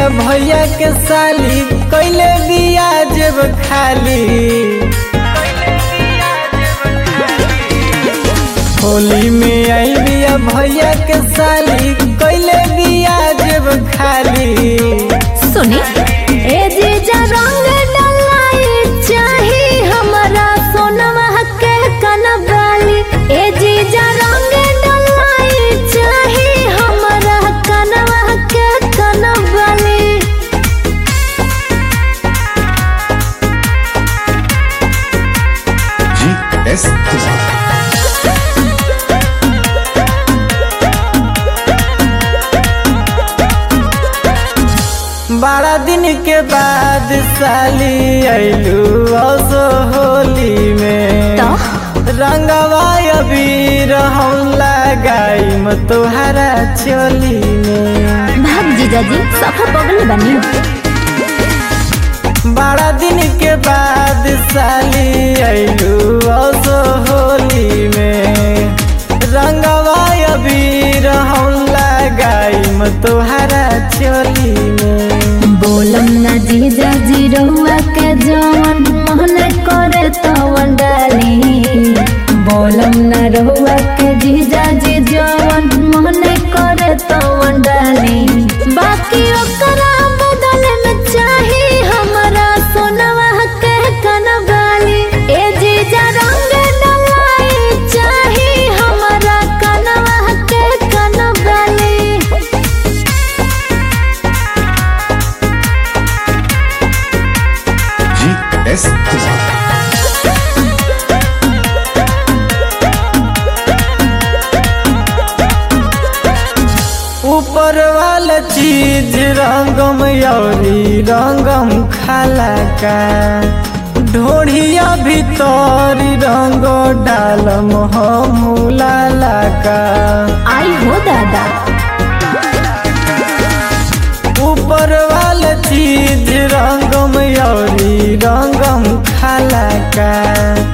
भैया के साली कैले बिया जेब खाली। होली में आई बिया भैया के साली कैले बिया जेब खाली। सुनी ए जीजा रंग डलाई चाही हमरा सोनवा के कनवाली। ए जीजा रंग डलाई चाही हमरा कनवा के कनवाली। GS बारह दिन के बाद साली आइलू असो होली में। रंगवा अबीर हम लगाई तोहरा चोली में। भाग जीजा जी सफा पगल बनी। 12 दिन के बाद साली आइलू असो होली में। रंगवा अबीर हम लगाई तोहरा चोली में। बोलम ना जीजा जी रहुआ के जवन मन करे तवन डाली। बोलम ना रहुआ के जीजा जी जवन मन करे तवन डाली। बाकी ओकरा बदल में चाही हमरा सोनवा के कनवाली। ए जीजा रंग डलाई चाही हमरा कनवा के कनवाली। GS ऊपर वाला चीज रंगम यौरी रंगम खाला का। ढोढ़िया भीतर रंग डालम हम लाला का। आई हो दादा ऊपर वाला चीज रंगम यौरी रंगम खाला का।